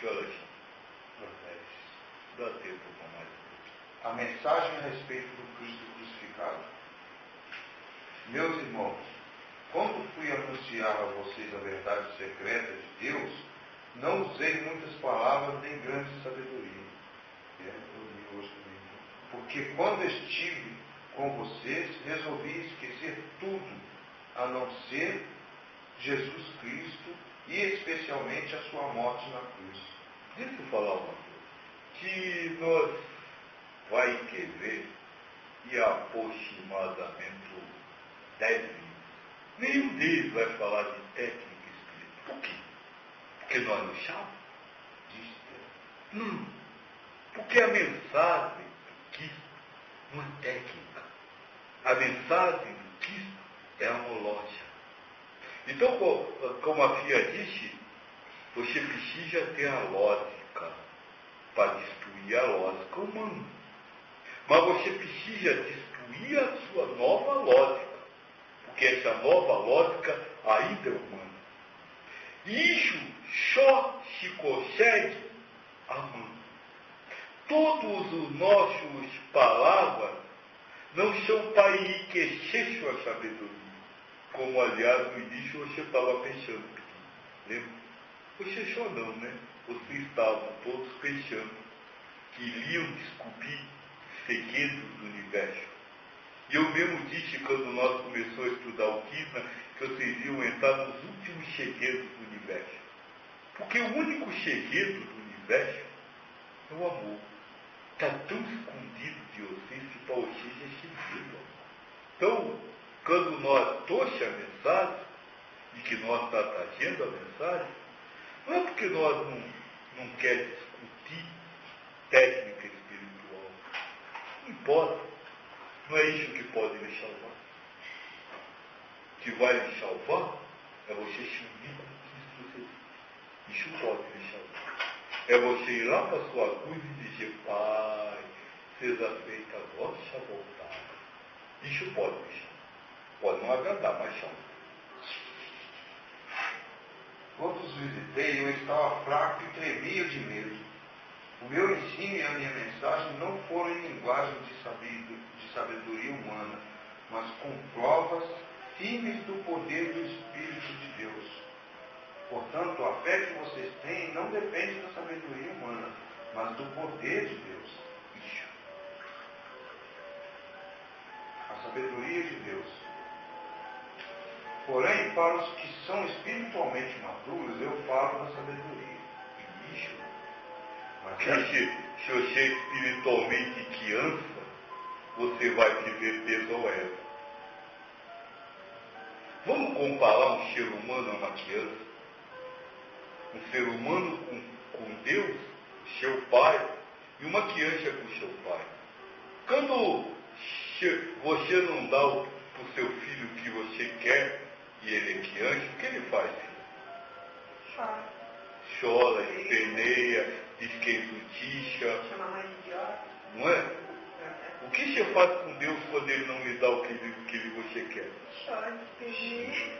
que horas são? Dá tempo para mais. A mensagem a respeito do Cristo crucificado. Meus irmãos, quando fui anunciar a vocês a verdade secreta de Deus, não usei muitas palavras nem grande sabedoria. Porque quando estive com vocês, resolvi esquecer tudo, a não ser Jesus Cristo e especialmente a sua morte na cruz. Deixa eu falar uma coisa. Que nós vai querer e aproximadamente 10 livros. Nenhum deles vai falar de técnica espiritual. Por quê? Porque nós não chamamos? Não. Porque a mensagem do Cristo não é técnica. A mensagem do Cristo é amológica. Então, como a Fia disse, você precisa ter a lógica para destruir a lógica humana. Mas você precisa destruir a sua nova lógica, porque essa nova lógica ainda é humana. E isso só se consegue amando. Todos os nossos palavras não são para enriquecer sua sabedoria. Como, aliás, no início você estava pensando. Lembra? Você só não, né? Vocês estavam todos pensando que iriam descobrir segredos do universo. E eu mesmo disse, quando nós começamos a estudar o Krishna, que vocês iam entrar nos últimos segredos do universo. Porque o único segredo do universo é o amor. Está tão escondido de vocês que para vocês é segredo. Então, quando nós trouxemos a mensagem, e que nós estamos trazendo a mensagem, não é porque nós não queremos discutir técnica espiritual. Não importa. Não é isso que pode lhe salvar. O que vai lhe salvar é você se unir com Cristo. Isso pode lhe salvar. É você ir lá para a sua cruz e dizer: Pai, seja feita a vossa vontade. Isso pode lhe salvar. Pode não agradar, mas salva. Quando os visitei, eu estava fraco e tremia de medo. O meu ensino e a minha mensagem não foram em linguagem de sabedoria humana, mas com provas firmes do poder do Espírito de Deus. Portanto, a fé que vocês têm não depende da sabedoria humana, mas do poder de Deus. Isso. A sabedoria de Deus. Porém, para os que são espiritualmente maduros, eu falo da sabedoria. Isso. Mas se você é espiritualmente criança, você vai viver desoedo. Vamos comparar um ser humano a uma criança? Um ser humano com Deus, seu pai, e uma criança com seu pai. Quando você não dá para o seu filho o que você quer, e ele é criança, o que ele faz, filho? Chora, esperneia, diz que é injustiça. Chama a mãe de idiota. Não é? O que você faz com Deus quando ele não lhe dá o que você quer? Chora, esperneia.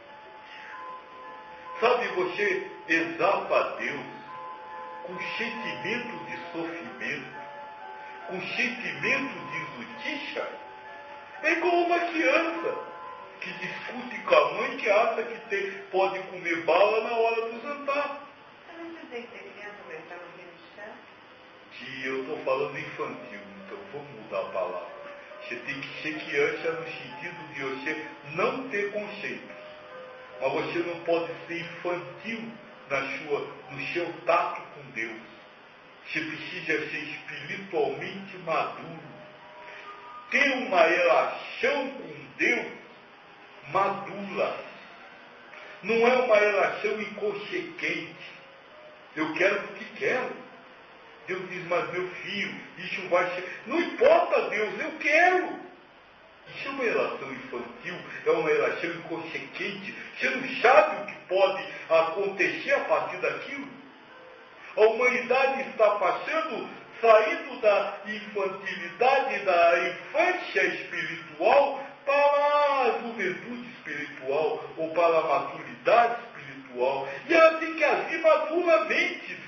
Sabe, você exalta a Deus com sentimento de sofrimento, com sentimento de injustiça. É igual uma criança que discute com a mãe que acha que pode comer bala na hora do jantar. Você não precisa ser criança, mas está no reino do céu? Que eu estou falando infantil, então vamos mudar a palavra. Você tem que ser criança no sentido de você não ter conceitos. Mas você não pode ser infantil no seu tato com Deus. Você precisa ser espiritualmente maduro. Ter uma relação com Deus madura. Não é uma relação inconsequente. Eu quero porque quero. Deus diz: mas meu filho, isso vai ser... Não importa, Deus, eu quero. Isso é uma relação infantil, é uma relação inconsequente. Você não sabe o que pode acontecer a partir daquilo. A humanidade está passando, saindo da infantilidade, da infância espiritual, para a juventude espiritual, ou para a maturidade espiritual. E ela tem que agir maduramente,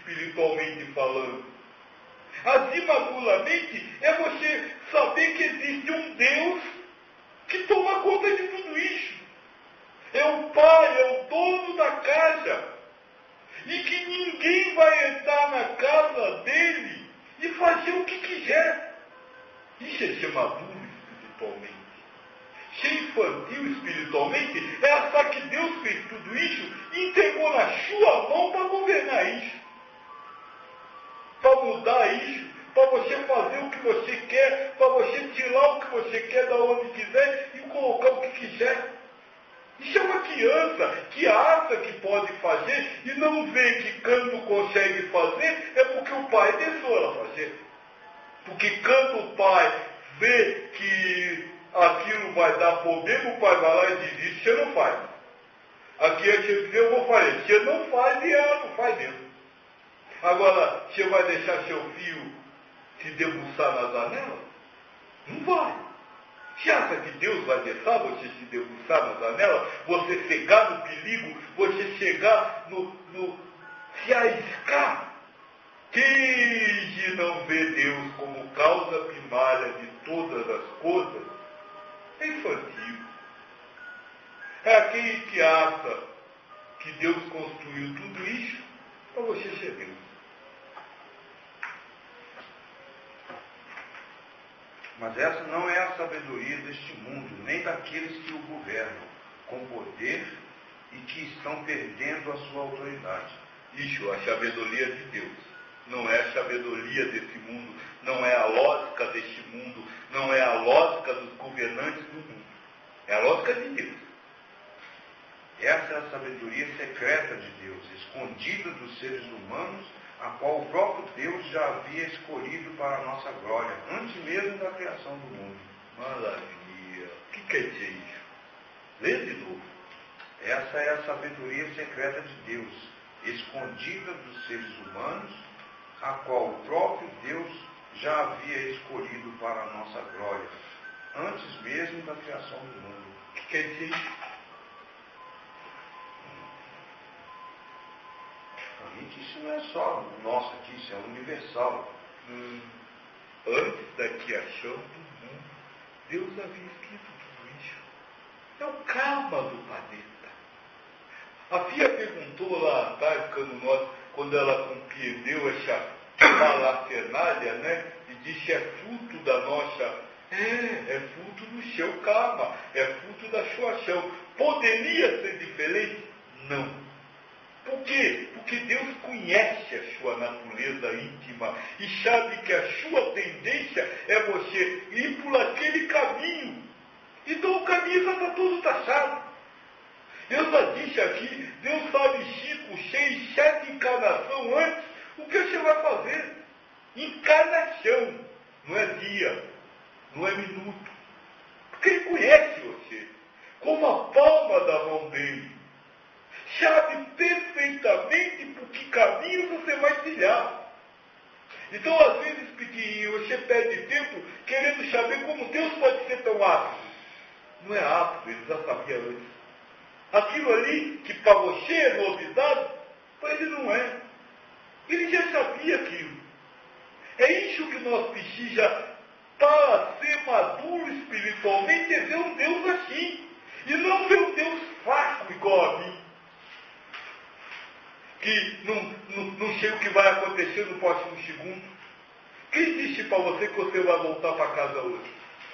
espiritualmente falando. Azimaduramente é você saber que existe um Deus que toma conta de tudo isso. É o Pai, é o dono da casa. E que ninguém vai entrar na casa dele e fazer o que quiser. Isso é ser maduro espiritualmente. Ser infantil espiritualmente é achar que Deus fez tudo isso e entregou na sua mão para governar isso. Para mudar isso, para você fazer o que você quer, para você tirar o que você quer da onde quiser e colocar o que quiser. Isso é uma criança que acha que pode fazer e não vê que quando consegue fazer é porque o pai deixou ela fazer. Porque quando o pai vê que aquilo vai dar problema, o pai vai lá e diz, isso você não faz. Aqui é que eu vou fazer. Você não faz e ela não faz mesmo. Agora, você vai deixar seu filho se debruçar na janela? Não vai. Você acha que Deus vai deixar você se debruçar na janela? Você chegar no perigo? Você chegar se arriscar? Quem não vê Deus como causa primária de todas as coisas é infantil. É aquele que acha que Deus construiu tudo isso para você ser Deus. Mas essa não é a sabedoria deste mundo, nem daqueles que o governam, com poder e que estão perdendo a sua autoridade. Isso, a sabedoria de Deus. Não é a sabedoria desse mundo, não é a lógica deste mundo, não é a lógica dos governantes do mundo. É a lógica de Deus. Essa é a sabedoria secreta de Deus, escondida dos seres humanos, a qual o próprio Deus já havia escolhido para a nossa glória, antes mesmo da criação do mundo. Maravilha! O que quer dizer isso? Lê de novo. Essa é a sabedoria secreta de Deus, escondida dos seres humanos, a qual o próprio Deus já havia escolhido para a nossa glória, antes mesmo da criação do mundo. O que quer dizer isso? Isso não é só nosso aqui, isso é universal. Antes da criação do mundo, Deus havia escrito tudo isso. É o karma do planeta. A Fia perguntou lá atrás, quando ela compreendeu essa parafernália, né? E disse, é fruto da nossa... É fruto do seu karma, é fruto da sua ação. Poderia ser diferente? Não. Por quê? Porque Deus conhece a sua natureza íntima e sabe que a sua tendência é você ir por aquele caminho. Então o caminho já está todo taxado. Eu já disse aqui, Deus sabe 5, 6, 7 encarnações antes o que você vai fazer. Encarnação, não é dia, não é minuto. Porque Ele conhece você, como a palma da mão dele. Sabe perfeitamente por que caminho você vai trilhar. Então, às vezes, você perde tempo querendo saber como Deus pode ser tão ácido. Não é ácido, ele já sabia antes. Aquilo ali, que para você é novidade, para ele não é. Ele já sabia aquilo. É isso que nós precisamos para ser maduro espiritualmente, é ver um Deus assim. E não ver um Deus fraco igual a mim. Que não sei o que vai acontecer no próximo segundo. Quem disse para você que você vai voltar para casa hoje?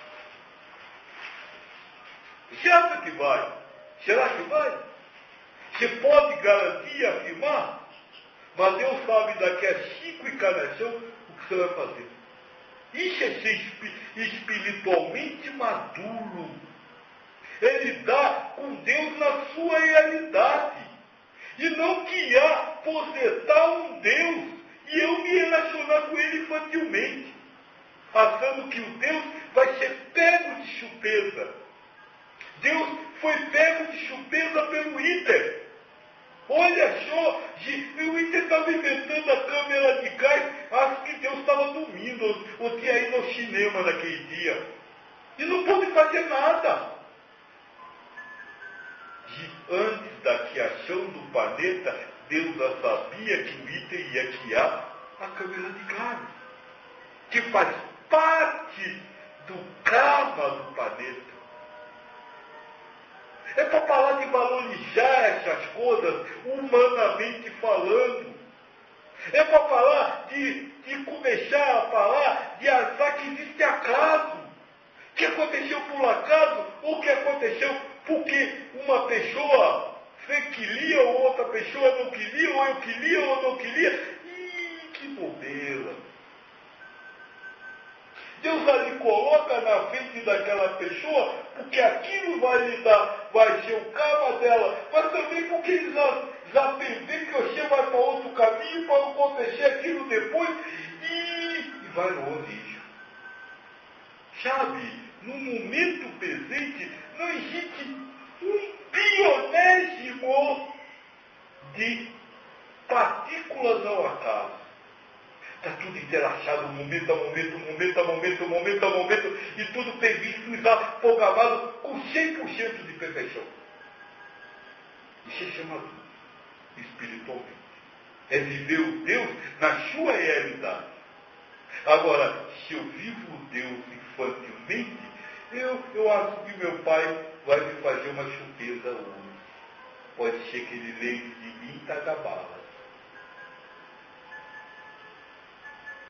Você acha que vai? Será que vai? Você pode garantir e afirmar? Mas Deus sabe daqui a 5 encarnações o que você vai fazer. Isso é ser espiritualmente maduro. É lidar com Deus na sua realidade. E não criar, projetar um Deus e eu me relacionar com ele infantilmente, achando que o Deus vai ser pego de surpresa. Deus foi pego de surpresa pelo Inter. Olha só, o Inter estava inventando a câmera de gás, acho que Deus estava dormindo, ou tinha ido ao cinema naquele dia. E não pôde fazer nada. Antes da criação do planeta, Deus já sabia que o item ia criar a câmera de gás, que faz parte do karma do planeta. É para falar de valorizar essas coisas, humanamente falando. É para falar de começar a falar de achar que existe acaso. Que aconteceu por acaso, ou que aconteceu porque uma pessoa fez que lia, ou outra pessoa não queria, ou eu queria, ou não queria. Ih, que bobeira. Deus ali coloca na frente daquela pessoa, porque aquilo vai lhe dar, vai ser o karma dela, mas também porque ele já prevê que você vai para outro caminho, para acontecer aquilo depois, e vai longe isso. Sabe, no momento presente, não existe um pionésimo de partículas ao acaso. Está tudo interachado, momento a momento, momento a momento, momento a momento, e tudo previsto e já programado com 100% de perfeição. Isso é chamado espiritualmente. É viver o Deus na sua realidade. Agora, se eu vivo o Deus infantilmente, eu acho que meu pai vai me fazer uma surpresa hoje. Pode ser que ele lembre de mim e Tagabala.